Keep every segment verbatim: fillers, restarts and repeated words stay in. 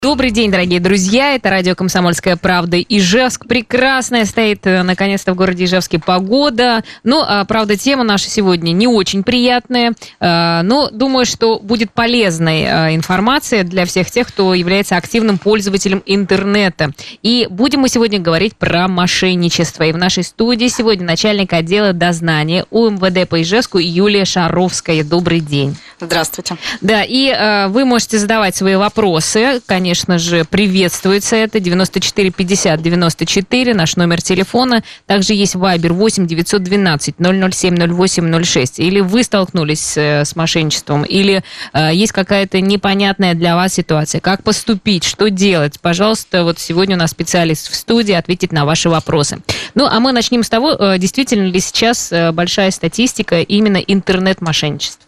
Добрый день, дорогие друзья. Это радио «Комсомольская правда» Ижевск. Прекрасная стоит, наконец-то, в городе Ижевске погода. Но, правда, тема наша сегодня не очень приятная. Но думаю, что будет полезной информация для всех тех, кто является активным пользователем интернета. И будем мы сегодня говорить про мошенничество. И в нашей студии сегодня начальник отдела дознания УМВД по Ижевску Юлия Шаровская. Добрый день. Здравствуйте. Да, и э, вы можете задавать свои вопросы. Конечно же, приветствуется это. девяносто четыре пятьдесят девяносто четыре, наш номер телефона. Также есть Вайбер восемь девятьсот двенадцать ноль ноль семь ноль восемь ноль шесть. Или вы столкнулись э, с мошенничеством, или э, есть какая-то непонятная для вас ситуация. Как поступить, что делать? Пожалуйста, вот сегодня у нас специалист в студии ответит на ваши вопросы. Ну, а мы начнем с того, э, действительно ли сейчас э, большая статистика именно интернет-мошенничеств.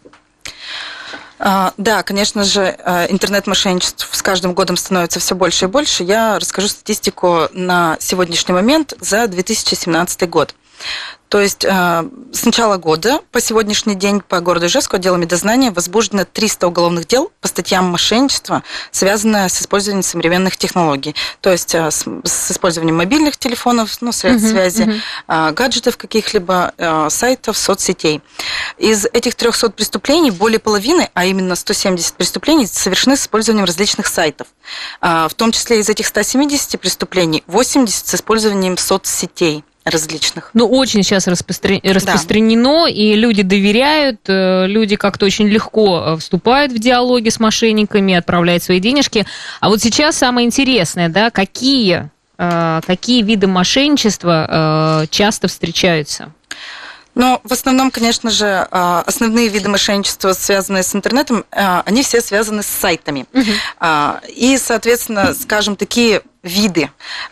Да, конечно же, интернет-мошенничеств с каждым годом становится все больше и больше. Я расскажу статистику на сегодняшний момент за две тысячи семнадцатый год. То есть с начала года по сегодняшний день по городу Ижевску отделами дознания возбуждено триста уголовных дел по статьям мошенничества, связанное с использованием современных технологий. То есть с, с использованием мобильных телефонов, ну, средств uh-huh, связи, uh-huh. гаджетов каких-либо, сайтов, соцсетей. Из этих трехсот преступлений более половины, а именно сто семьдесят преступлений, совершены с использованием различных сайтов. В том числе из этих ста семидесяти преступлений восемьдесят с использованием соцсетей различных. Ну, очень сейчас распостр... распространено, да. И люди доверяют, люди как-то очень легко вступают в диалоги с мошенниками, отправляют свои денежки. А вот сейчас самое интересное, да, какие, какие виды мошенничества часто встречаются? Ну, в основном, конечно же, основные виды мошенничества, связанные с интернетом, они все связаны с сайтами. Uh-huh. И, соответственно, скажем, такие виды.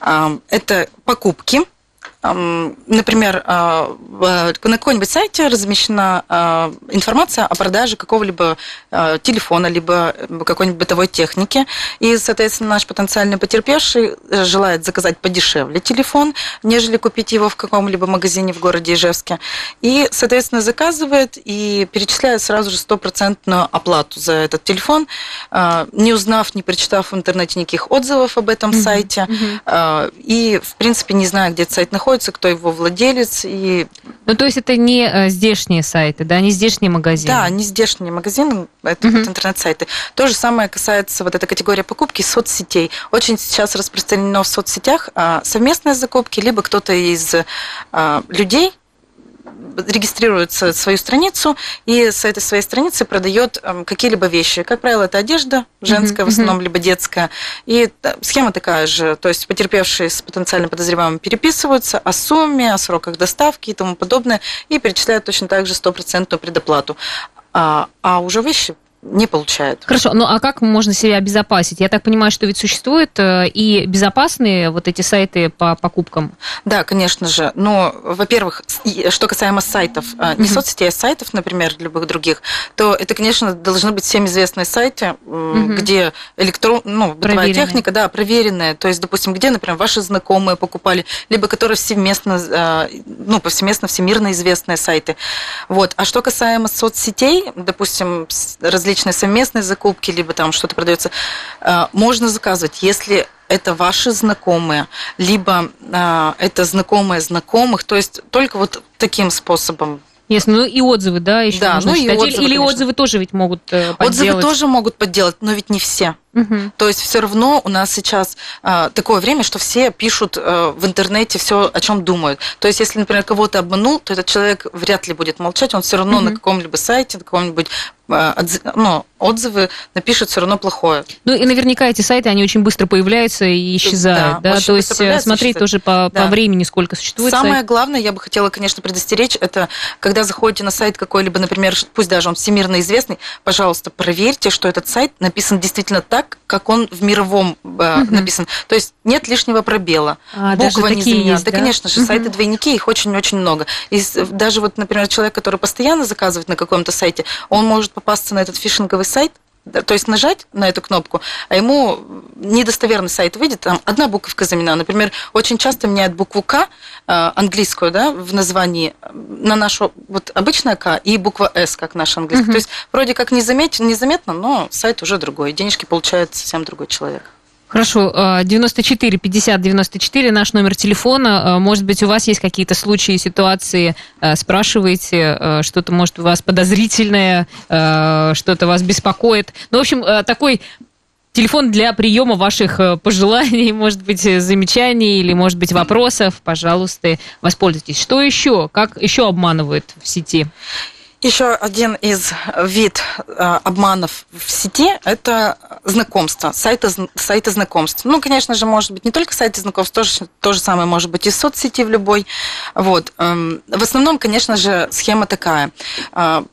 Это покупки. Например, на каком-нибудь сайте размещена информация о продаже какого-либо телефона, либо какой-нибудь бытовой техники, и, соответственно, наш потенциальный потерпевший желает заказать подешевле телефон, нежели купить его в каком-либо магазине в городе Ижевске, и, соответственно, заказывает и перечисляет сразу же стопроцентную оплату за этот телефон, не узнав, не прочитав в интернете никаких отзывов об этом mm-hmm. сайте, mm-hmm. и, в принципе, не зная, где этот сайт находится, кто его владелец. И... Ну, то есть это не э, здешние сайты, да, не здешние магазины? Да, не здешние магазины, это uh-huh. вот интернет-сайты. То же самое касается вот этой категории покупки соцсетей. Очень сейчас распространено в соцсетях а, совместные закупки, либо кто-то из а, людей регистрирует свою страницу и с этой своей страницы продает какие-либо вещи. Как правило, это одежда женская, uh-huh, в основном, uh-huh. либо детская. И схема такая же. То есть потерпевшие с потенциально подозреваемым переписываются о сумме, о сроках доставки и тому подобное, и перечисляют точно так же стопроцентную предоплату. А, а уже вещи не получает. Хорошо, ну а как можно себя обезопасить? Я так понимаю, что ведь существуют и безопасные вот эти сайты по покупкам? Да, конечно же. Но, во-первых, что касаемо сайтов, mm-hmm. не соцсетей, а сайтов, например, любых других, то это, конечно, должны быть всем известные сайты, mm-hmm. где электрон, ну, бытовая техника, да, проверенная. То есть, допустим, где, например, ваши знакомые покупали, либо которые всеместно, ну, повсеместно всемирно известные сайты. Вот. А что касаемо соцсетей, допустим, различные личные совместные закупки, либо там что-то продается, можно заказывать, если это ваши знакомые, либо это знакомые знакомых, то есть только вот таким способом. Ясно, ну и отзывы, да, еще да, нужно ну читать. И отзывы, Или конечно. Отзывы тоже ведь могут подделать? Отзывы тоже могут подделать, но ведь не все. Угу. То есть все равно у нас сейчас а, такое время, что все пишут а, в интернете все, о чем думают. То есть если, например, кого-то обманул, то этот человек вряд ли будет молчать, он все равно угу. на каком-либо сайте, на каком-нибудь а, отзыв, ну, отзывы напишет все равно плохое. Ну и наверняка эти сайты, они очень быстро появляются и исчезают, да? да? То есть смотреть тоже по, да. по времени, сколько существует. Самое сайт. главное, я бы хотела, конечно, предостеречь, это когда заходите на сайт какой-либо, например, пусть даже он всемирно известный, пожалуйста, проверьте, что этот сайт написан действительно так, как он в мировом э, uh-huh. написан. То есть нет лишнего пробела. А, буква не заменена. Да, да, конечно же, uh-huh. сайты-двойники, их очень-очень много. И даже вот, например, человек, который постоянно заказывает на каком-то сайте, он может попасться на этот фишинговый сайт, то есть нажать на эту кнопку, а ему недостоверный сайт выйдет, там одна буковка заменена. Например, очень часто меняют букву К, английскую, да, в названии на нашу вот обычная К и буква С, как наша английская. Uh-huh. То есть вроде как незаметно, незаметно, но сайт уже другой, денежки получает совсем другой человек. Хорошо, девяносто четыре пятьдесят девяносто четыре наш номер телефона. Может быть, у вас есть какие-то случаи, ситуации, спрашиваете, что-то, может, у вас подозрительное, что-то вас беспокоит. Ну, в общем, такой телефон для приема ваших пожеланий, может быть, замечаний или, может быть, вопросов. Пожалуйста, воспользуйтесь. Что еще? Как еще обманывают в сети? Еще один из вид э, обманов в сети – это знакомство, сайты, сайты знакомств. Ну, конечно же, может быть, не только сайты знакомств, тоже, то же самое может быть и в соцсети в любой. Вот. Эм, в основном, конечно же, схема такая. Э,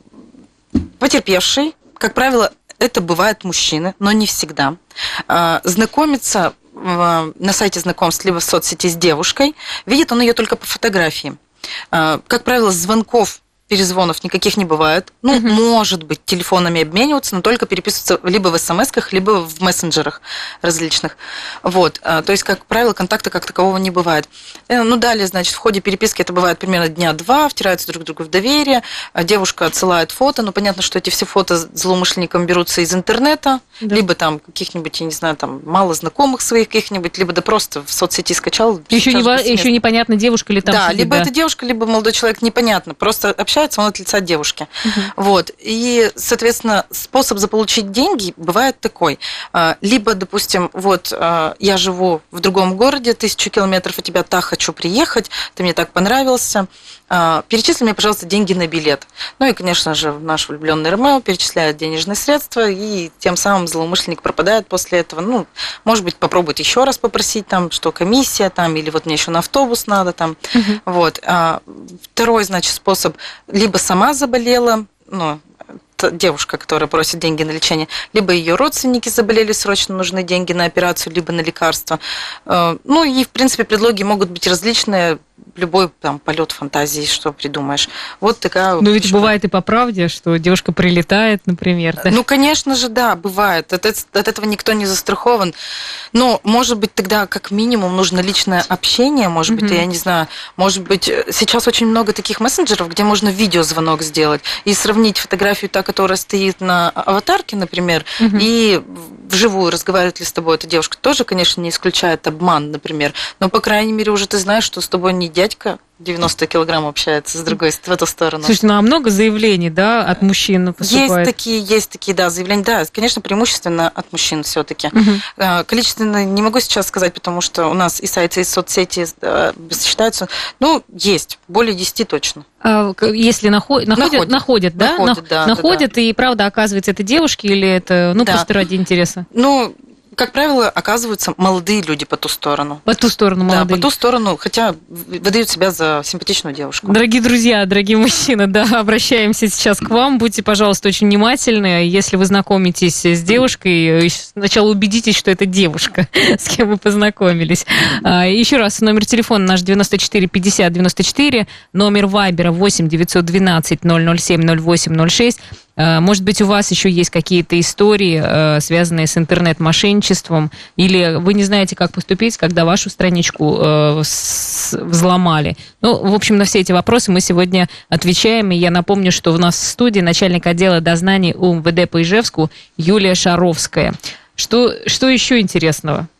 потерпевший, как правило, это бывают мужчины, но не всегда. Э, знакомится э, на сайте знакомств либо в соцсети с девушкой, видит он ее только по фотографии. Э, как правило, звонков, перезвонов никаких не бывает. Ну, uh-huh. может быть, телефонами обмениваться, но только переписываться либо в смс-ках, либо в мессенджерах различных. Вот. То есть, как правило, контакта как такового не бывает. Ну, далее, значит, в ходе переписки это бывает примерно дня два, втираются друг другу в доверие, девушка отсылает фото, но понятно, что эти все фото злоумышленникам берутся из интернета, да. либо там каких-нибудь, я не знаю, там мало знакомых своих каких-нибудь, либо да просто в соцсети скачал. Еще, не, еще непонятно, девушка ли там Да, сидит, либо да. это девушка, либо молодой человек, непонятно. Просто общается он от лица девушки. Uh-huh. Вот. И, соответственно, способ заполучить деньги бывает такой. Либо, допустим, вот я живу в другом городе, тысячу километров от тебя, так хочу приехать, ты мне так понравился, перечисли мне, пожалуйста, деньги на билет. Ну и, конечно же, наш влюбленный Ромео перечисляет денежные средства, и тем самым злоумышленник пропадает после этого. Ну, может быть, попробует еще раз попросить, там, что комиссия, там, или вот мне еще на автобус надо, там. Uh-huh. Вот. Второй, значит, способ. Либо сама заболела, ну, девушка, которая просит деньги на лечение, либо ее родственники заболели, срочно нужны деньги на операцию, либо на лекарства. Ну, и, в принципе, предлоги могут быть различные. Любой там полет фантазии, что придумаешь. Вот такая. Но ведь бывает и по правде, что девушка прилетает, например. Да? Ну, конечно же, да, бывает. От, от этого никто не застрахован. Но, может быть, тогда как минимум нужно личное общение, может mm-hmm. быть, я не знаю, может быть, сейчас очень много таких мессенджеров, где можно видеозвонок сделать и сравнить фотографию, та, которая стоит на аватарке, например, mm-hmm. и вживую разговаривает ли с тобой эта девушка. Тоже, конечно, не исключает обман, например. Но, по крайней мере, уже ты знаешь, что с тобой не дядька девяносто килограмм общается с другой, в эту сторону. Слушайте, ну а много заявлений, да, от мужчин поступает? Есть такие, есть такие, да, заявления. Да, конечно, преимущественно от мужчин все-таки. Угу. Количественно не могу сейчас сказать, потому что у нас и сайты, и соцсети считаются. Ну, есть, более десяти точно. А если наход... находят, находят, да? Находят, да. Находят, да, да. И правда, оказывается, это девушки или это, ну, да. просто ради интереса? Ну, как правило, оказываются молодые люди по ту сторону. По ту сторону молодые. Да, по ту сторону, хотя выдают себя за симпатичную девушку. Дорогие друзья, дорогие мужчины, да, обращаемся сейчас к вам. Будьте, пожалуйста, очень внимательны. Если вы знакомитесь с девушкой, сначала убедитесь, что это девушка, с кем вы познакомились. Еще раз, номер телефона наш девяносто четыре пятьдесят девяносто четыре, номер вайбера восемь девятьсот двенадцать ноль ноль семь ноль восемь ноль шесть. Может быть, у вас еще есть какие-то истории, связанные с интернет-мошенничеством, или вы не знаете, как поступить, когда вашу страничку взломали. Ну, в общем, на все эти вопросы мы сегодня отвечаем. И я напомню, что у нас в студии начальник отдела дознаний УМВД по Ижевску Юлия Шаровская. Что, что еще интересного?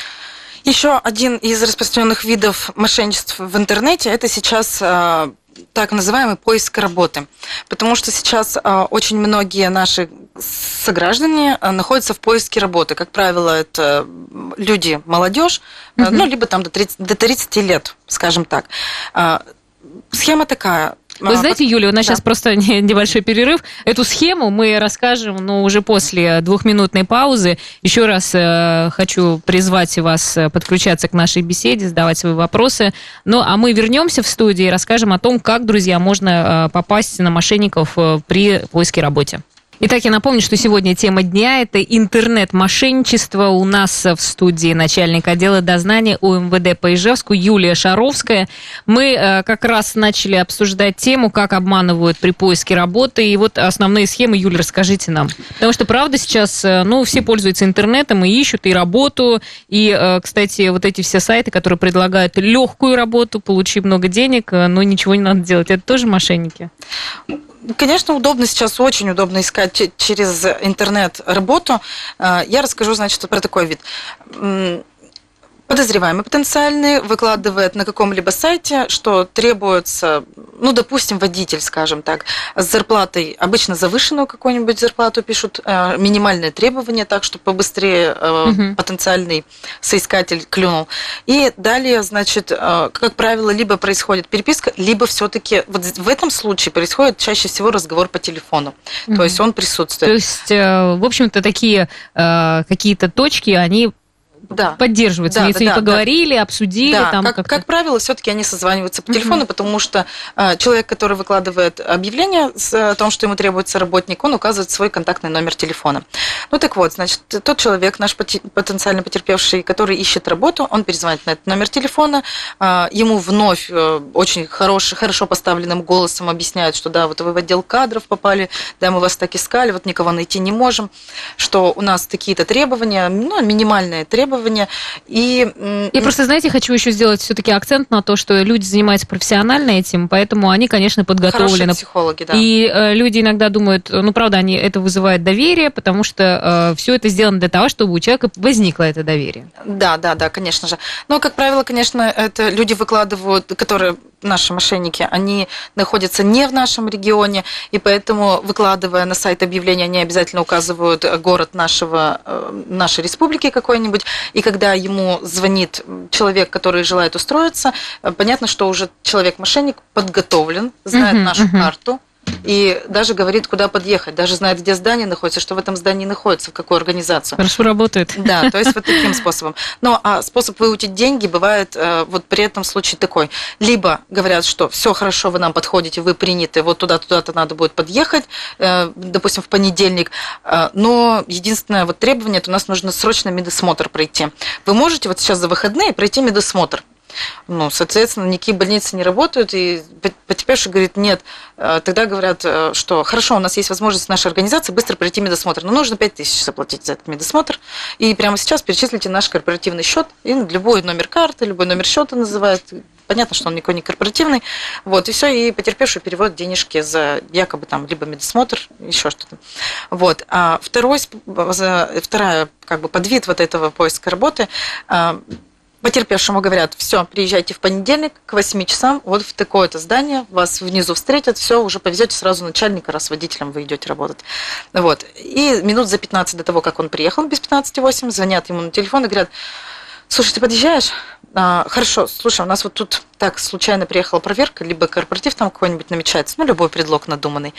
Еще один из распространенных видов мошенничеств в интернете – это сейчас так называемый поиск работы. Потому что сейчас очень многие наши сограждане находятся в поиске работы. Как правило, это люди, молодежь, mm-hmm. ну, либо там до тридцати лет, скажем так. Схема такая. Вы знаете, Юля, у нас да. сейчас просто небольшой перерыв. Эту схему мы расскажем, но уже после двухминутной паузы. Еще раз э, хочу призвать вас подключаться к нашей беседе, задавать свои вопросы. Ну, а мы вернемся в студию и расскажем о том, как, друзья, можно э, попасть на мошенников э, при поиске работы. Итак, я напомню, что сегодня тема дня – это интернет-мошенничество. У нас в студии начальник отдела дознания УМВД по Ижевску Юлия Шаровская. Мы э, как раз начали обсуждать тему, как обманывают при поиске работы. И вот основные схемы, Юля, расскажите нам. Потому что, правда, сейчас, э, ну, все пользуются интернетом и ищут и работу. И, э, кстати, вот эти все сайты, которые предлагают легкую работу, получи много денег, э, но ничего не надо делать. Это тоже мошенники? Конечно, удобно сейчас, очень удобно искать через интернет работу. Я расскажу, значит, про такой вид. Подозреваемый потенциальный выкладывает на каком-либо сайте, что требуется, ну, допустим, водитель, скажем так, с зарплатой, обычно завышенную какую-нибудь зарплату пишут, минимальные требования, так, чтобы побыстрее угу. потенциальный соискатель клюнул. И далее, значит, как правило, либо происходит переписка, либо все-таки вот в этом случае происходит чаще всего разговор по телефону. Угу. То есть он присутствует. То есть, в общем-то, такие какие-то точки, они... Да. Поддерживаются, да, если да, поговорили, да. обсудили. Да, там как, как-то... как правило, все-таки они созваниваются по телефону, uh-huh. потому что э, человек, который выкладывает объявление с, о том, что ему требуется работник, он указывает свой контактный номер телефона. Ну так вот, значит, тот человек, наш потенциально потерпевший, который ищет работу, он перезвонит на этот номер телефона, э, ему вновь э, очень хороший, хорошо поставленным голосом объясняют, что да, вот вы в отдел кадров попали, да, мы вас так искали, вот никого найти не можем, что у нас такие-то требования, ну, минимальные требования. И... Я просто, знаете, хочу еще сделать все-таки акцент на то, что люди занимаются профессионально этим, поэтому они, конечно, подготовлены. Хорошие психологи, да. И э, люди иногда думают, ну, правда, они, это вызывает доверие, потому что э, все это сделано для того, чтобы у человека возникло это доверие. Да, да, да, конечно же. Но, как правило, конечно, это люди выкладывают, которые... Наши мошенники, они находятся не в нашем регионе, и поэтому, выкладывая на сайт объявления, они обязательно указывают город нашего, нашей республики какой-нибудь, и когда ему звонит человек, который желает устроиться, понятно, что уже человек-мошенник подготовлен, знает uh-huh, нашу uh-huh. карту, и даже говорит, куда подъехать, даже знает, где здание находится, что в этом здании находится, в какую организацию. Хорошо работает. Да, то есть вот таким способом. Но а способ выучить деньги бывает вот при этом случае такой. Либо говорят, что все хорошо, вы нам подходите, вы приняты, вот туда-туда-то надо будет подъехать, допустим, в понедельник, но единственное вот требование, это у нас нужно срочно медосмотр пройти. Вы можете вот сейчас за выходные пройти медосмотр? Ну, соответственно, никакие больницы не работают, и потерпевший говорит, нет. Тогда говорят, что хорошо, у нас есть возможность в нашей организации быстро пройти медосмотр, но нужно пять тысяч заплатить за этот медосмотр, и прямо сейчас перечислите наш корпоративный счет, и любой номер карты, любой номер счета называют. Понятно, что он никакой не корпоративный, вот, и все, и потерпевший переводит денежки за якобы там либо медосмотр, еще что-то. Вот. А второй, вторая, как бы, подвид вот этого поиска работы. Потерпевшему говорят, все, приезжайте в понедельник к восьми часам, вот в такое-то здание, вас внизу встретят, все, уже повезете сразу начальника, раз водителем вы идете работать. Вот. И минут за пятнадцать до того, как он приехал, без пятнадцати восемь, звонят ему на телефон и говорят, слушай, ты подъезжаешь? А, хорошо, слушай, у нас вот тут так случайно приехала проверка, либо корпоратив там какой-нибудь намечается, ну, любой предлог надуманный.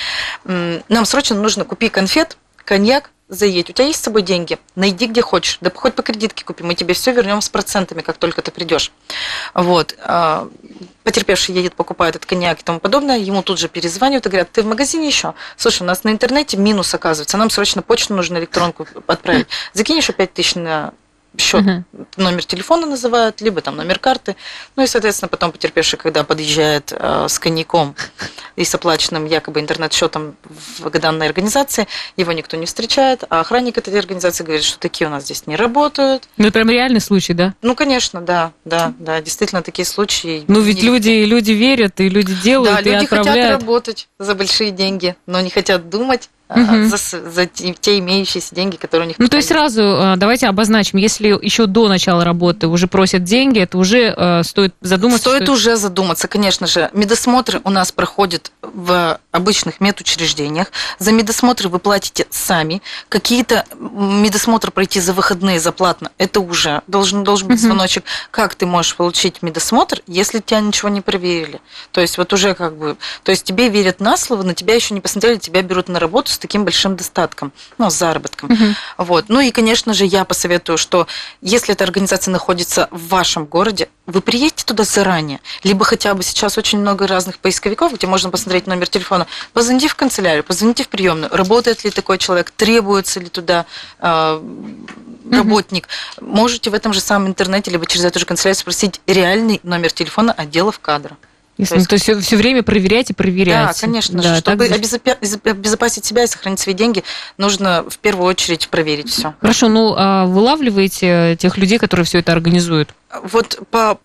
Нам срочно нужно купить конфет, коньяк, заедь, у тебя есть с собой деньги, найди где хочешь, да хоть по кредитке купи, мы тебе все вернем с процентами, как только ты придешь. Вот. Потерпевший едет, покупает этот коньяк и тому подобное, ему тут же перезванивают и говорят, ты в магазине еще? Слушай, у нас на интернете минус оказывается, нам срочно почту нужно электронку отправить, закинь еще пять тысяч на счет, uh-huh. номер телефона называют, либо там номер карты. Ну и, соответственно, потом потерпевший, когда подъезжает э, с коньяком и с оплаченным якобы интернет-счетом в данной организации, его никто не встречает, а охранник этой организации говорит, что такие у нас здесь не работают. Ну, это прям реальный случай, да? Ну, конечно, да, да, да, действительно такие случаи. Ну, ведь люди, люди верят, и люди делают, да, и люди отправляют. хотят работать за большие деньги, но не хотят думать, угу. за, за те имеющиеся деньги, которые у них. Ну, то есть сразу давайте обозначим, если еще до начала работы уже просят деньги, это уже э, стоит задуматься. Стоит что... уже задуматься, конечно же. Медосмотры у нас проходят в обычных медучреждениях. За медосмотры вы платите сами. Какие-то медосмотры пройти за выходные заплатно, это уже должен, должен быть угу. звоночек. Как ты можешь получить медосмотр, если тебя ничего не проверили? То есть вот уже как бы... То есть тебе верят на слово, на тебя еще не посмотрели, тебя берут на работу с таким большим достатком, ну, с заработком. Uh-huh. Вот. Ну и, конечно же, я посоветую, что если эта организация находится в вашем городе, вы приедете туда заранее, либо хотя бы сейчас очень много разных поисковиков, где можно посмотреть номер телефона, позвоните в канцелярию, позвоните в приемную, работает ли такой человек, требуется ли туда э, работник. Uh-huh. Можете в этом же самом интернете, либо через эту же канцелярию спросить реальный номер телефона отделов кадра. Если, то есть, то есть все время проверять и проверять. Да, конечно да, же. Чтобы так... обезопасить себя и сохранить свои деньги, нужно в первую очередь проверить все. Хорошо, ну а вылавливаете тех людей, которые все это организуют? Вот по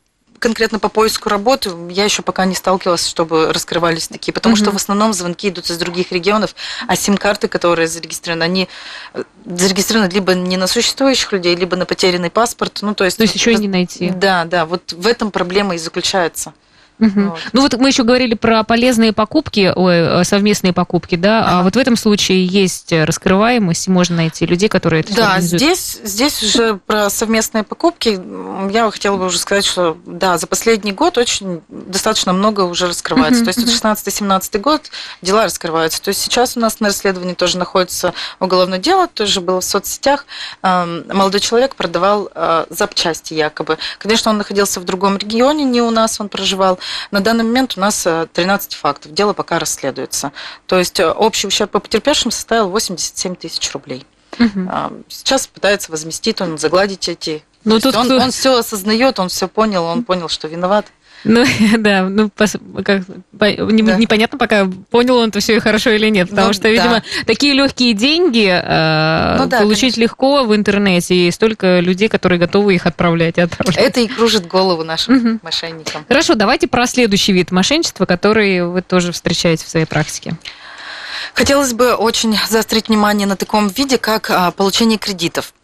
конкретно по поиску работы я еще пока не сталкивалась, чтобы раскрывались такие, потому mm-hmm. что в основном звонки идут из других регионов, а сим-карты, которые зарегистрированы, они зарегистрированы либо не на существующих людей, либо на потерянный паспорт. Ну, то есть, то есть еще и не найти. Да, да, вот в этом проблема и заключается. Угу. Вот. Ну вот мы еще говорили про полезные покупки, ой, совместные покупки, да, ага. а вот в этом случае есть раскрываемость, можно найти людей, которые это да, организуют. здесь, здесь уже про совместные покупки я хотела бы уже сказать, что да, за последний год очень достаточно много уже раскрывается, uh-huh, то есть uh-huh. шестнадцатый-семнадцатый год дела раскрываются, то есть сейчас у нас на расследовании тоже находится уголовное дело, тоже было в соцсетях, молодой человек продавал запчасти якобы, конечно, он находился в другом регионе, не у нас он проживал. На данный момент у нас тринадцать фактов, дело пока расследуется. То есть общий ущерб по потерпевшим составил восемьдесят семь тысяч рублей. Угу. Сейчас пытается возместить, он загладить эти... Но тут он, кто... он все осознает, он все понял, он понял, что виноват. Ну, да, ну, пос, как, по, не, да. непонятно пока, понял он это все хорошо или нет, потому ну, что, видимо, да. такие легкие деньги э, ну, да, получить конечно. легко в интернете, и столько людей, которые готовы их отправлять и отправлять. Это и кружит голову нашим угу. мошенникам. Хорошо, давайте про следующий вид мошенничества, который вы тоже встречаете в своей практике. Хотелось бы очень заострить внимание на таком виде, как а, получение кредитов.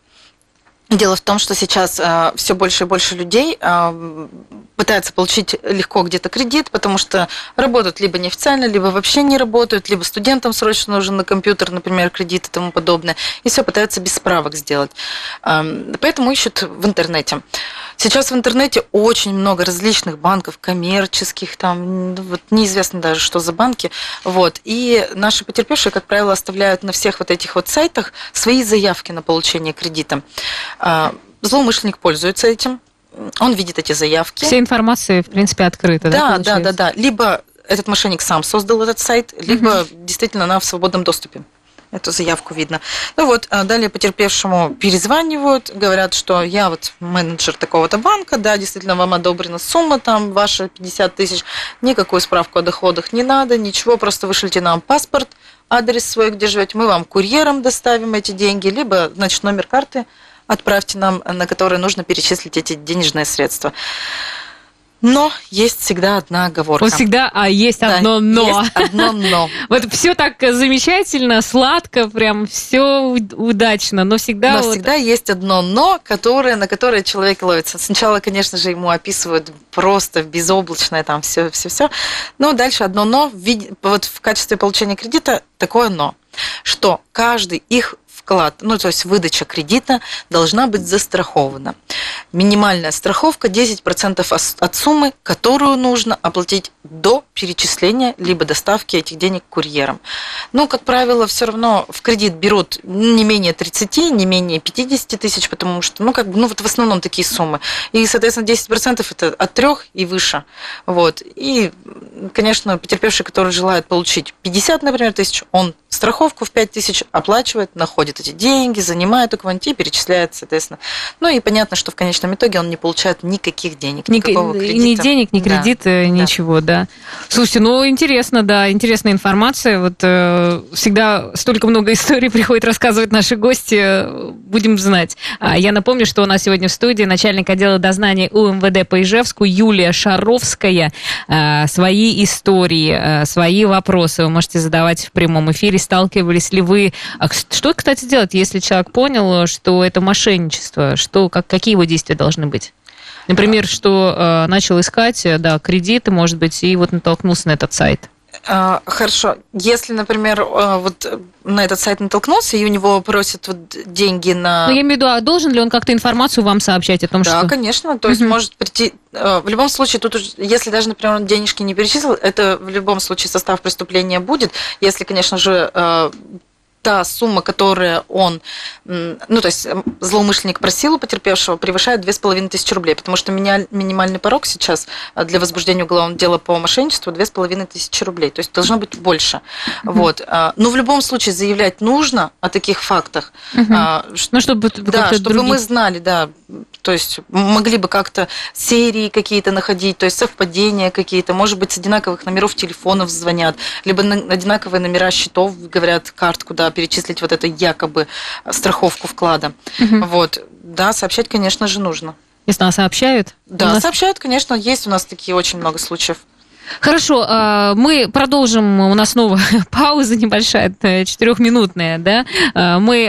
Дело в том, что сейчас э, все больше и больше людей э, пытаются получить легко где-то кредит, потому что работают либо неофициально, либо вообще не работают, либо студентам срочно нужен на компьютер, например, кредит и тому подобное. И все пытаются без справок сделать. Э, поэтому ищут в интернете. Сейчас в интернете очень много различных банков, коммерческих, там, вот, неизвестно даже, что за банки. Вот. И наши потерпевшие, как правило, оставляют на всех вот этих вот сайтах свои заявки на получение кредита. Злоумышленник пользуется этим, он видит эти заявки. Вся информация, в принципе, открыта, да? Да, да, да, да. Либо этот мошенник сам создал этот сайт, либо угу. действительно она в свободном доступе. Эту заявку видно. Ну вот, далее потерпевшему перезванивают, говорят, что я вот менеджер такого-то банка, да, действительно вам одобрена сумма, там, ваша пятьдесят тысяч, никакую справку о доходах не надо, ничего, просто вышлите нам паспорт, адрес свой, где живете, мы вам курьером доставим эти деньги, либо, значит, номер карты отправьте нам, на который нужно перечислить эти денежные средства. Но есть всегда одна оговорка. Вот всегда, а есть да, одно но. Есть одно но. Вот все так замечательно, сладко, прям все удачно, но всегда. Но вот... всегда есть одно но, которое, на которое человек ловится. Сначала, конечно же, ему описывают просто безоблачное там все, все, все. Но дальше одно но в виде, вот в качестве получения кредита такое но, что каждый их вклад, ну, то есть выдача кредита должна быть застрахована. Минимальная страховка десять процентов от суммы, которую нужно оплатить до перечисления либо доставки этих денег курьером. Ну, как правило, все равно в кредит берут не менее тридцати, не менее пятидесяти тысяч, потому что, ну, как бы, ну, вот в основном такие суммы. И, соответственно, десять процентов это от трех и выше. Вот. И, конечно, потерпевший, который желает получить пятьдесят, например, тысяч, он страховку в пять тысяч оплачивает, находит эти деньги, занимает у кого-нибудь и перечисляет, соответственно. Ну и понятно, что в конечном итоге он не получает никаких денег, ни, никакого кредита. Ни денег, ни кредита, да, ничего, да. да. Слушайте, ну интересно, да, интересная информация. Вот э, всегда столько много историй приходит рассказывать наши гости, будем знать. А, я напомню, что у нас сегодня в студии начальник отдела дознания УМВД по Ижевску Юлия Шаровская. А, свои истории, а, свои вопросы вы можете задавать в прямом эфире. Сталкивались ли вы... Что, кстати, делать, если человек понял, что это мошенничество? Что, как, какие его действия должны быть? Например, что э, начал искать, да, кредиты, может быть, и вот натолкнулся на этот сайт. Хорошо. Если, например, вот на этот сайт натолкнулся, и у него просят вот деньги на... Ну, я имею в виду, а должен ли он как-то информацию вам сообщать о том, да, что... Да, конечно. То есть, uh-huh. может прийти... В любом случае, тут, если даже, например, он денежки не перечислил, это в любом случае состав преступления будет. Если, конечно же... та сумма, которую он, ну, то есть злоумышленник просил у потерпевшего, превышает две с половиной тысячи рублей, потому что минимальный порог сейчас для возбуждения уголовного дела по мошенничеству две с половиной тысячи рублей, то есть должно быть больше. Mm-hmm. Вот. Но в любом случае заявлять нужно о таких фактах, mm-hmm. ну, чтобы, да, чтобы другие... мы знали, да, то есть могли бы как-то серии какие-то находить, то есть совпадения какие-то, может быть, с одинаковых номеров телефонов звонят, либо на одинаковые номера счетов, говорят, карт, куда перечислить вот эту якобы страховку вклада. Угу. Вот. Да, сообщать, конечно же, нужно. Если нас сообщают? Да, нас... сообщают, конечно, есть у нас такие очень много случаев. Хорошо, мы продолжим, у нас снова пауза небольшая, четырехминутная, да, мы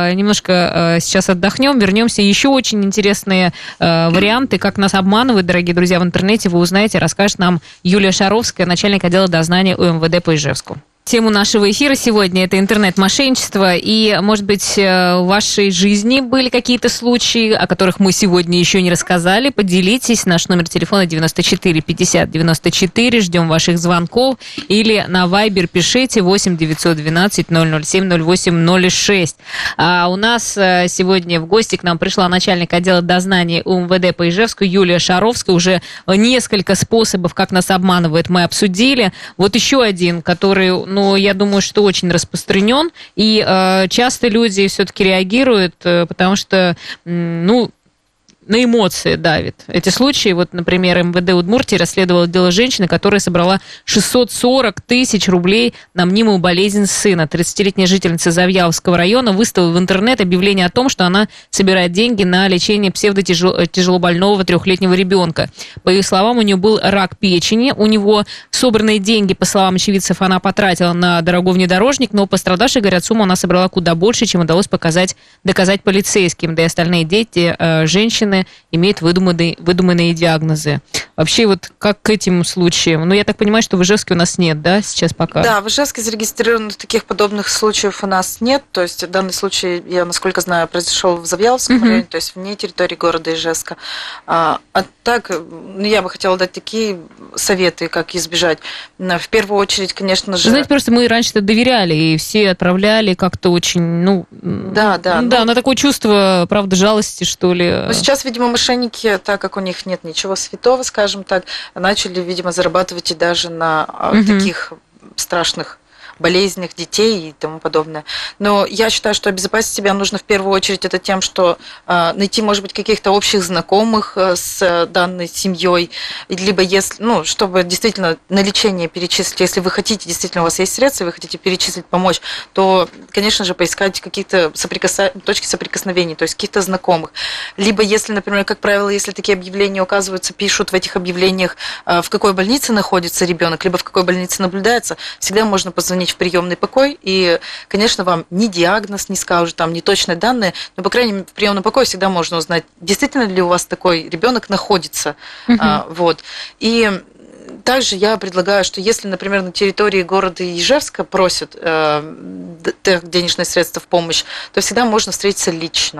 немножко сейчас отдохнем, вернемся, еще очень интересные варианты, как нас обманывают, дорогие друзья, в интернете, вы узнаете, расскажет нам Юлия Шаровская, начальник отдела дознания УМВД по Ижевску. Тему нашего эфира сегодня – это интернет-мошенничество. И, может быть, в вашей жизни были какие-то случаи, о которых мы сегодня еще не рассказали. Поделитесь. Наш номер телефона девяносто четыре пятьдесят девяносто четыре. Ждем ваших звонков. Или на Viber пишите восемь девятьсот двенадцать ноль ноль семь ноль восемь ноль шесть. А у нас сегодня в гости к нам пришла начальник отдела дознания УМВД по Ижевску Юлия Шаровская. Уже несколько способов, как нас обманывают, мы обсудили. Вот еще один, который... но я думаю, что очень распространен, и э, часто люди все-таки реагируют, э, потому что, э, ну, на эмоции давит. Эти случаи, вот, например, МВД Удмуртии расследовало дело женщины, которая собрала шестьсот сорок тысяч рублей на мнимую болезнь сына. тридцатилетняя жительница Завьяловского района выставила в интернет объявление о том, что она собирает деньги на лечение псевдотяжелобольного трехлетнего ребенка. По ее словам, у нее был рак печени, у него собранные деньги, по словам очевидцев, она потратила на дорогой внедорожник, но пострадавшие говорят, сумму она собрала куда больше, чем удалось показать, доказать полицейским, да и остальные дети, э, женщины, имеют выдуманные, выдуманные диагнозы. Вообще, вот как к этим случаям? Ну, я так понимаю, что в Ижевске у нас нет, да, сейчас пока? Да, в Ижевске зарегистрированных таких подобных случаев у нас нет. То есть данный случай, я, насколько знаю, произошел в Завьяловском uh-huh. районе, то есть вне территории города Ижевска. А, а так, ну, я бы хотела дать такие советы, как избежать. В первую очередь, конечно же... Знаете, просто мы раньше-то доверяли, и все отправляли как-то очень, ну... Да, да. Да, ну, на такое чувство, правда, жалости, что ли. Но сейчас, видимо, мошенники, так как у них нет ничего святого, скажем так, начали, видимо, зарабатывать и даже на угу. таких страшных болезнях детей и тому подобное. Но я считаю, что обезопасить себя нужно в первую очередь это тем, что э, найти, может быть, каких-то общих знакомых э, с данной семьей, либо если, ну, чтобы действительно на лечение перечислить, если вы хотите, действительно у вас есть средства, вы хотите перечислить, помочь, то, конечно же, поискать какие-то соприкос... точки соприкосновения, то есть каких-то знакомых. Либо если, например, как правило, если такие объявления указываются, пишут в этих объявлениях, э, в какой больнице находится ребенок, либо в какой больнице наблюдается, всегда можно позвонить в приемный покой, и, конечно, вам ни диагноз не скажут, там, ни точные данные, но, по крайней мере, в приемном покое всегда можно узнать, действительно ли у вас такой ребенок находится. Uh-huh. А, вот. И также я предлагаю, что если, например, на территории города Ижевска просят э, денежные средства в помощь, то всегда можно встретиться лично.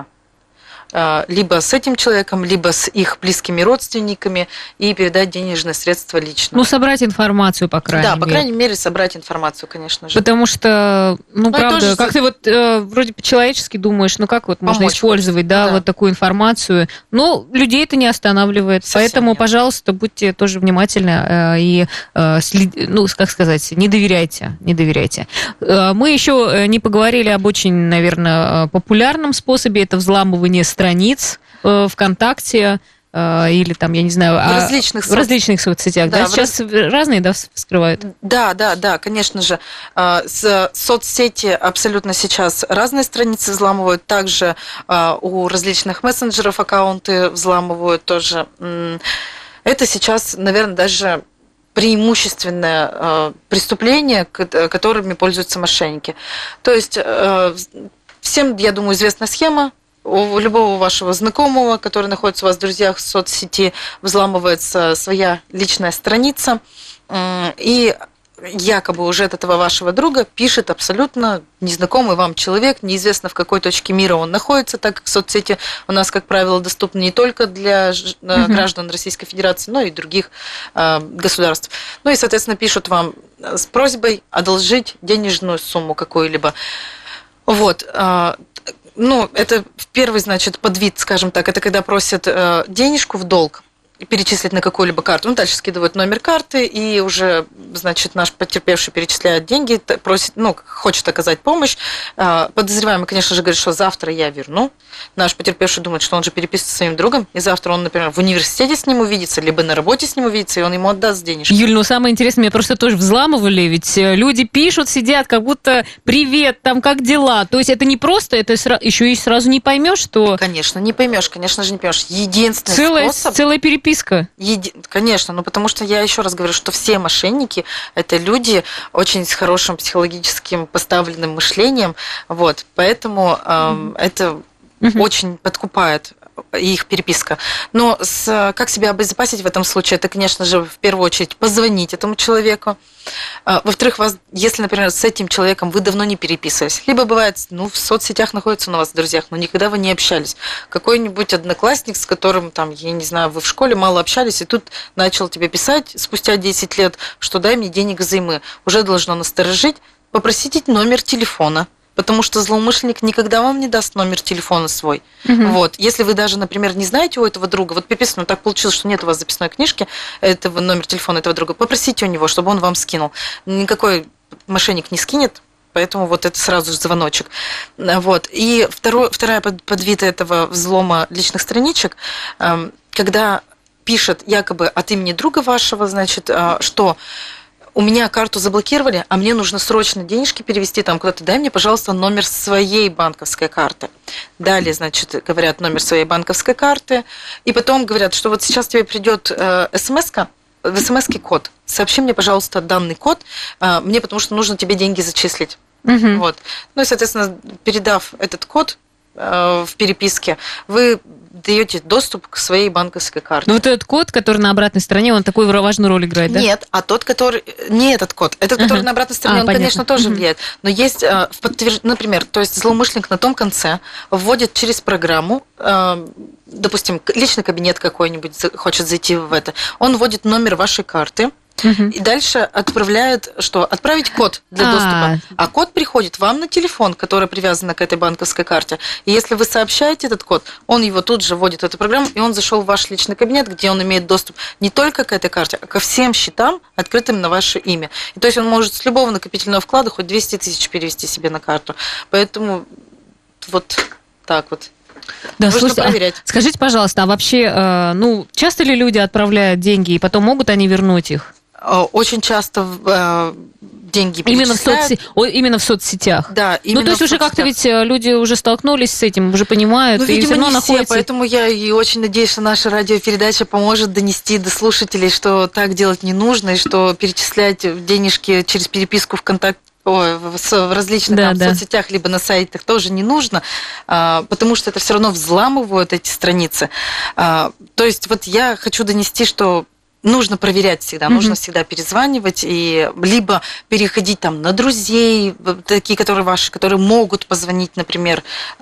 Либо с этим человеком, либо с их близкими родственниками и передать денежные средства лично. Ну, собрать информацию, по крайней да, мере. Да, по крайней мере, собрать информацию, конечно же. Потому что, ну, ну правда, как ты вот э, вроде по-человечески думаешь, ну, как вот Помочь можно использовать, да, да, вот такую информацию. Ну, людей это не останавливает. Совсем Поэтому, нет. пожалуйста, будьте тоже внимательны э, и, э, след... ну, как сказать, не доверяйте, не доверяйте. Э, мы еще не поговорили об очень, наверное, популярном способе, это взламывание страниц э, ВКонтакте э, или там, я не знаю, в различных, в различных соцсетях. Да, да? Сейчас раз... разные, да, вскрывают? Да, да, да, конечно же. С соцсети абсолютно сейчас разные страницы взламывают. Также у различных мессенджеров аккаунты взламывают тоже. Это сейчас, наверное, даже преимущественное преступление, которыми пользуются мошенники. То есть всем, я думаю, известна схема. У любого вашего знакомого, который находится у вас в друзьях в соцсети, взламывается своя личная страница, и якобы уже от этого вашего друга пишет абсолютно незнакомый вам человек, неизвестно в какой точке мира он находится, так как соцсети у нас, как правило, доступны не только для mm-hmm. граждан Российской Федерации, но и других э, государств. Ну и, соответственно, пишут вам с просьбой одолжить денежную сумму какую-либо. Вот. Э, Ну, это первый, значит, подвид, скажем так, это когда просят э, денежку в долг. перечислить на какую-либо карту. Ну, дальше скидывают номер карты, и уже, значит, наш потерпевший перечисляет деньги, просит, ну, хочет оказать помощь. Подозреваемый, конечно же, говорит, что завтра я верну. Наш потерпевший думает, что он же переписывается со своим другом, и завтра он, например, в университете с ним увидится, либо на работе с ним увидится, и он ему отдаст денежки. Юль, ну, самое интересное, меня просто тоже взламывали, ведь люди пишут, сидят, как будто «Привет, там, как дела?» То есть это не просто, это еще и сразу не поймешь, что... Конечно, не поймешь, конечно же, не поймешь. Единственный целая, способ... Целая переписка. Еди... Конечно, ну потому что я еще раз говорю, что все мошенники – это люди очень с хорошим психологическим поставленным мышлением, вот, поэтому э, mm-hmm. это mm-hmm. очень подкупает их переписка. Но с, как себя обезопасить в этом случае? Это, конечно же, в первую очередь позвонить этому человеку. Во-вторых, вас, если, например, с этим человеком вы давно не переписывались, либо бывает, ну, в соцсетях находится на вас в друзьях, но никогда вы не общались. Какой-нибудь одноклассник, с которым, там, я не знаю, вы в школе мало общались, и тут начал тебе писать спустя десять лет, что дай мне денег взаймы. Уже должно насторожить, попросите номер телефона. Потому что злоумышленник никогда вам не даст номер телефона свой. Угу. Вот. Если вы даже, например, не знаете у этого друга, вот переписано, так получилось, что нет у вас записной книжки, этого номер телефона этого друга, попросите у него, чтобы он вам скинул. Никакой мошенник не скинет, поэтому вот это сразу же звоночек. Вот. И второе, вторая подвида этого взлома личных страничек, когда пишет якобы от имени друга вашего, значит, что... У меня карту заблокировали, а мне нужно срочно денежки перевести там куда-то. Дай мне, пожалуйста, номер своей банковской карты. Далее, значит, говорят номер своей банковской карты. И потом говорят, что вот сейчас тебе придет э, смс-ка, в смс-ке код. Сообщи мне, пожалуйста, данный код, э, мне потому что нужно тебе деньги зачислить. Угу. Вот. Ну и, соответственно, передав этот код э, в переписке, вы даете доступ к своей банковской карте. Но вот этот код, который на обратной стороне, он такую важную роль играет, да? Нет, а тот, который... Не этот код. Этот, который uh-huh. на обратной стороне, а, он, понятно. Конечно, тоже uh-huh. влияет. Но есть, в подтвержд... например, то есть злоумышленник на том конце вводит через программу, допустим, личный кабинет какой-нибудь хочет зайти в это, он вводит номер вашей карты, Uh-huh. и дальше отправляет, что? Отправить код для А-а-а. доступа. А код приходит вам на телефон, который привязан к этой банковской карте. И если вы сообщаете этот код, он его тут же вводит в эту программу, и он зашел в ваш личный кабинет, где он имеет доступ не только к этой карте, а ко всем счетам, открытым на ваше имя. И то есть он может с любого накопительного вклада хоть двести тысяч перевести себе на карту. Поэтому вот так вот. Да, слушайте, а скажите, пожалуйста, а вообще, э, ну, часто ли люди отправляют деньги, и потом могут они вернуть их? Очень часто э, деньги именно в, соцсе... именно в соцсетях. Да, именно ну, то есть уже как-то ведь люди уже столкнулись с этим, уже понимают, ну, и видимо, все равно не находятся... все, поэтому я и очень надеюсь, что наша радиопередача поможет донести до слушателей, что так делать не нужно, и что перечислять денежки через переписку ВКонтакте, Ой, в различных да, там, да. соцсетях, либо на сайтах тоже не нужно, потому что это все равно взламывают эти страницы. То есть вот я хочу донести, что нужно проверять всегда, mm-hmm. нужно всегда перезванивать, и либо переходить там на друзей, такие, которые ваши, которые могут позвонить, например,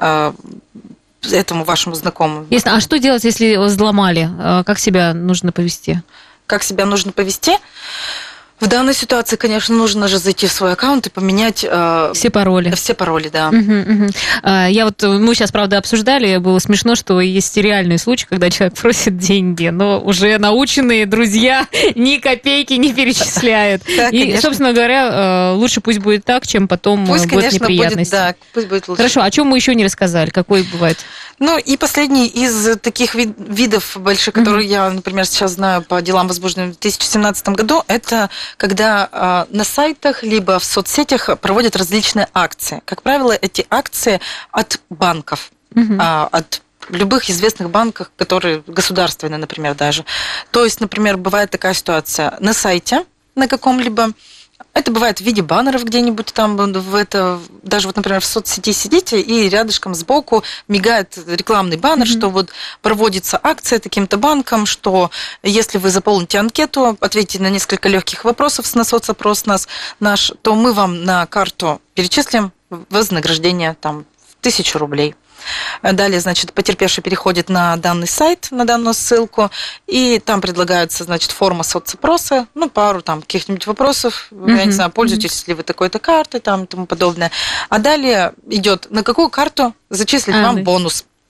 этому вашему знакомому. Ясно. А что делать, если взломали? Как себя нужно повести? Как себя нужно повести? В данной ситуации, конечно, нужно же зайти в свой аккаунт и поменять... Э, все пароли. Все пароли, да. Угу, угу. А, я вот, мы сейчас, правда, обсуждали, было смешно, что есть реальный случай, когда человек просит деньги, но уже наученные друзья ни копейки не перечисляют. И, собственно говоря, лучше пусть будет так, чем потом будет неприятность. Да, пусть будет лучше. Хорошо, о чем мы еще не рассказали? Какой бывает? Ну, и последний из таких видов больших, которые я, например, сейчас знаю по делам, возбужденным в две тысячи семнадцатом году, это когда э, на сайтах либо в соцсетях проводят различные акции. Как правило, эти акции от банков, uh-huh. э, от любых известных банков, которые государственные, например, даже. То есть, например, бывает такая ситуация на сайте на каком-либо, это бывает в виде баннеров где-нибудь там, в это, даже вот, например, в соцсети сидите, и рядышком сбоку мигает рекламный баннер, mm-hmm. что вот проводится акция таким-то банком, что если вы заполните анкету, ответите на несколько легких вопросов на соцопрос нас, наш, то мы вам на карту перечислим вознаграждение там, в тысячу рублей. Далее, значит, потерпевший переходит на данный сайт, на данную ссылку, и там предлагается, значит, форма соцопроса, ну, пару там каких-нибудь вопросов, mm-hmm. я не знаю, пользуетесь mm-hmm. ли вы такой-то картой, там, и тому подобное. А далее идет, на какую карту зачислить а, вам да. бонус.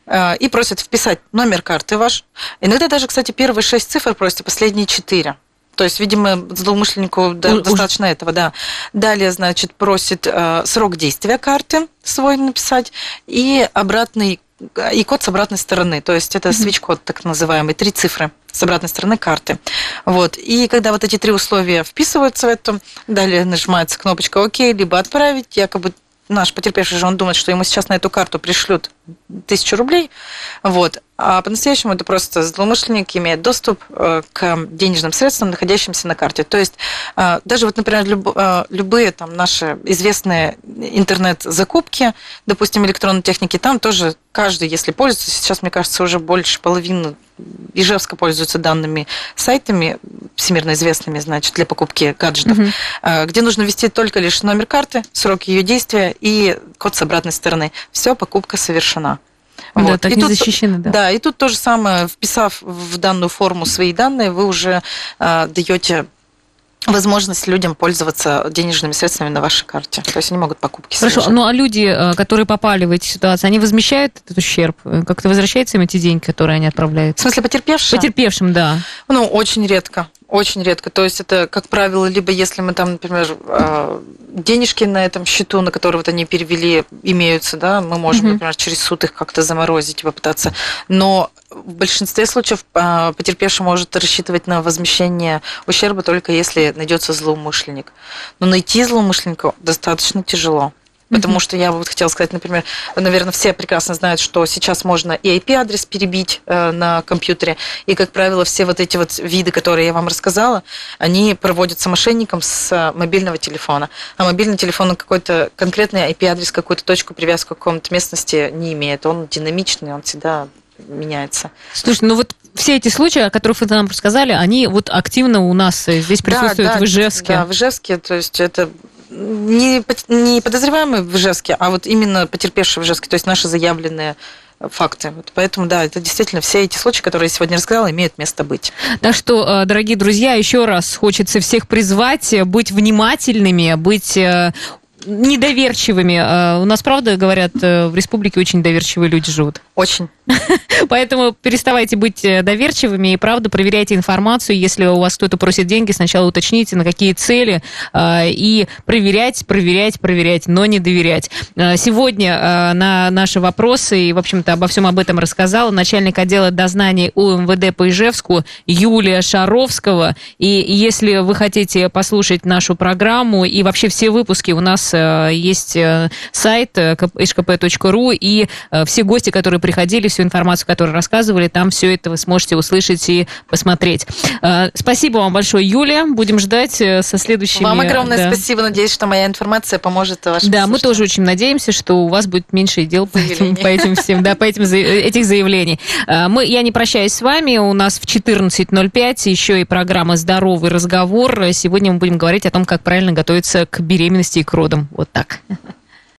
и просят вписать номер карты ваш. Иногда даже, кстати, первые шесть цифр просят, последние четыре. То есть, видимо, злоумышленнику да, Уж... достаточно этого, да. Далее, значит, просит э, срок действия карты свой написать и обратный и код с обратной стороны. То есть это mm-hmm. свич-код, так называемый, три цифры с обратной стороны карты. Вот. И когда вот эти три условия вписываются в это, далее нажимается кнопочка «Ок», либо «Отправить», якобы наш потерпевший же, он думает, что ему сейчас на эту карту пришлют тысячу рублей, вот. А по-настоящему это просто злоумышленник имеет доступ к денежным средствам, находящимся на карте. То есть даже вот, например, люб, любые там наши известные интернет-закупки, допустим, электронной техники, там тоже каждый, если пользуется, сейчас, мне кажется, уже больше половины Ижевска пользуются данными сайтами, всемирно известными, значит, для покупки гаджетов, mm-hmm. где нужно ввести только лишь номер карты, срок ее действия и код с обратной стороны. Все, покупка совершена. Да, вот. так и не тут, защищены, да. Да, и тут то же самое, вписав в данную форму свои данные, вы уже э, даете возможность людям пользоваться денежными средствами на вашей карте. То есть они могут покупки совершать. Хорошо, ну а люди, которые попали в эти ситуации, они возмещают этот ущерб? Как-то возвращаются им эти деньги, которые они отправляют? В смысле, потерпевшим? Потерпевшим, да. Ну, очень редко. Очень редко. То есть это, как правило, либо если мы там, например, денежки на этом счету, на который вот они перевели, имеются, да, мы можем, mm-hmm. например, через суд их как-то заморозить и попытаться. Но в большинстве случаев потерпевший может рассчитывать на возмещение ущерба только если найдется злоумышленник. Но найти злоумышленника достаточно тяжело. Потому mm-hmm. что я вот хотела сказать, например, наверное, все прекрасно знают, что сейчас можно и ай пи-адрес перебить э, на компьютере, и, как правило, все вот эти вот виды, которые я вам рассказала, они проводятся мошенником с мобильного телефона. А мобильный телефон какой-то конкретный ай пи-адрес, какую-то точку привязки к какой-то местности не имеет. Он динамичный, он всегда меняется. Слушай, ну вот все эти случаи, о которых вы нам рассказали, они вот активно у нас здесь присутствуют, да, да, в Ижевске. Да, в Ижевске, то есть это... Не, не подозреваемые в Ижевске, а вот именно потерпевшие в Ижевске, то есть наши заявленные факты. Вот поэтому, да, это действительно все эти случаи, которые я сегодня рассказала, имеют место быть. Так что, дорогие друзья, еще раз хочется всех призвать быть внимательными, быть недоверчивыми. У нас, правда, говорят, в республике очень доверчивые люди живут. Очень. Поэтому переставайте быть доверчивыми и, правда, проверяйте информацию. Если у вас кто-то просит деньги, сначала уточните, на какие цели, и проверять, проверять, проверять, но не доверять. Сегодня на наши вопросы, и, в общем-то, обо всем об этом рассказала начальник отдела дознаний У Эм Вэ Дэ по Ижевску Юлия Шаровского. И если вы хотите послушать нашу программу и вообще все выпуски, у нас есть сайт эйч ка пэ точка ру, и все гости, которые приходили, всю информацию, которую рассказывали, там все это вы сможете услышать и посмотреть. Спасибо вам большое, Юлия. Будем ждать со следующими... Вам огромное да. спасибо. Надеюсь, что моя информация поможет вашим Да, слушателям. Мы тоже очень надеемся, что у вас будет меньше дел по этим, по этим всем, да, по этим этих заявлений. Мы, я не прощаюсь с вами. У нас в четырнадцать ноль пять еще и программа «Здоровый разговор». Сегодня мы будем говорить о том, как правильно готовиться к беременности и к родам. Вот так.